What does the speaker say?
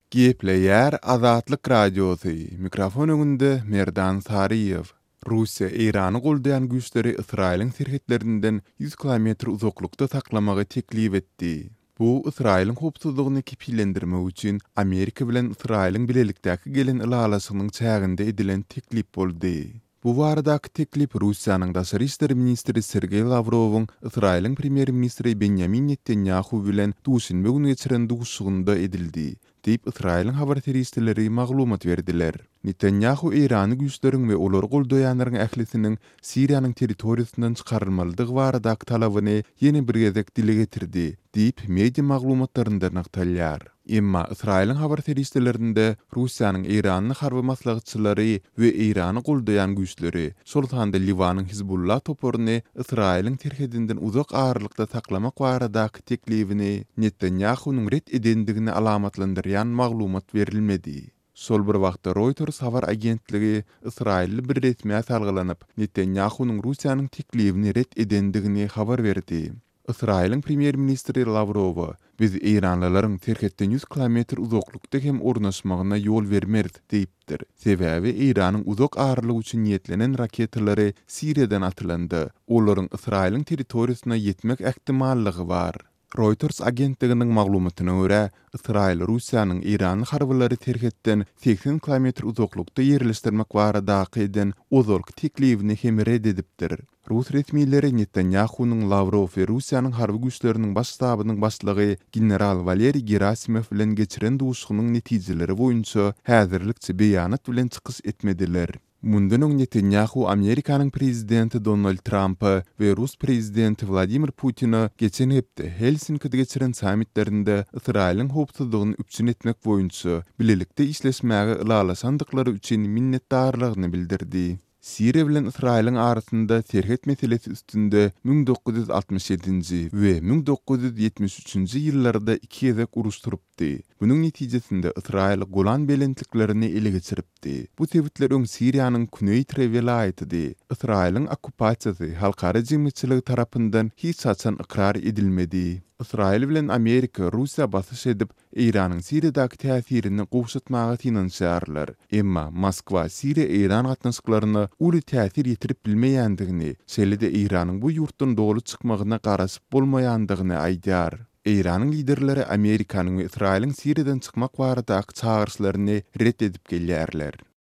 Gepleyer Azatlyk Radiosu. Mikrofon öňünde Merdan Sariýew. Russiýa Irany goldaýan güýçleri Israýlyň serhetlerinden 100 kilometr uzaklykda saklamagy teklip etdi. Bu Israýlyň howpsuzlygyny kepillendirmek üçin Amerika bilen Israýlyň bilelikdäki gelen ylalasynyň çäginde edilen teklip boldy. Bu baradaky teklip Russiýanyň daşary işleri ministri Sergey Lavrowyň Israýlyň premier ministri Benjamin Netanyahu bilen duşunma günü geçiren duşugynda edildi. Diýip Israýlyň habar teristleri maglumat berdiler. Netanyahu Irany güýçleriň we olary goldaýanlaryň ählisiniň Siriýanyň territoriýasyndan çykarylmalydygy baradaky talabyny ýene bir gezek dile getirdi, diýip media maglumatlarynda naktalýar. Emma Israýlyň habar teristlerinde Russiýanyň Iranyny harby maslahatçylary we Irany goldaýan güýçleri şol sanda Liwanyň Hizbullah toporuny Israýlyň terhedinden uzak aýrylykda saklamak baradaky teklibini Netanyahu'nun ret edendigini alamatlandyrýan maglumat berilmedi. Sol bir wagtda Reuters habar agentligi Israýly bir resmiýet salgylanyp Netanyahu'nun Russiýanyň teklibini ret edendigini habar berdi. Israýlyň premier ministri Lavrow biz Iranlylaryň terhetden 100 kilometr uzaklykda hem ornaşmagyna ýol bermeriz diýipdir. Sebäbi Iranyň uzak aýrlygy üçin niýetlenen raketalary Siriýadan atylandy. Olaryň Israýlyň territoriýasyna ýetmek ähtimallygy bar. Reuters agentliginiň maglumatyna görä, Israýl Russiýanyň Irany harbylary terhetden 80 kilometr uzaklykda ýerleşdirmek baradaky eden uzak teklibini hem red edipdir. Rus resmiýetleri Netanyahu'nun Lavrov we Russiýanyň harby güýçleriniň baş ştabynyň başlygy general Valeriy Gerasimow bilen geçiren duşugynyň netijeleri boýunça häzirlikçi beýanat bilen çykyş etmediler. Mundan öň Netanyahu Amerikanyň prezidenti Donald Trumpy we Rus prezidenti Vladimir Putin'i geçen hepde Helsinki'de geçiren sammitlerinde Israýlyň howpsuzlygyny üpçün etmek boýunça bilelikde işleşmäge ylalasandyklary üçin minnetdarlygyny bildirdi. Siriýa bilen Israýlyň arasynda serhet meselesi üstünde 1967-nji we 1973-nji ýyllarda iki gezek uruş turupdy. Bunyň netijesinde Israýl Golan belentliklerini ele geçiripdi. Bu sebitler öň Siriýanyň Güney vilayatydy. Israýlyň okupasiýasy halkara jemgyýetçiligi tarapyndan hiç saçan ikrar edilmedi. Israýl bilen Amerika Russiýa basyş edip Iranyň Siriýadaky täsirini gowşatmagy tinanşýarlar. Emma Moskwa Siriýa-Iran gatnaşyklaryna uly täsir ýetirip bilmeýändigini, şeýle-de Iranyň bu ýurtdan dogry çykmagyna garaşyp bolmaýandygyny aýdýar. Iranyň liderleri Amerikanyň we Israýlyň Siriýadan çykmak baradaky çağırşlaryny ret edip gelýärler.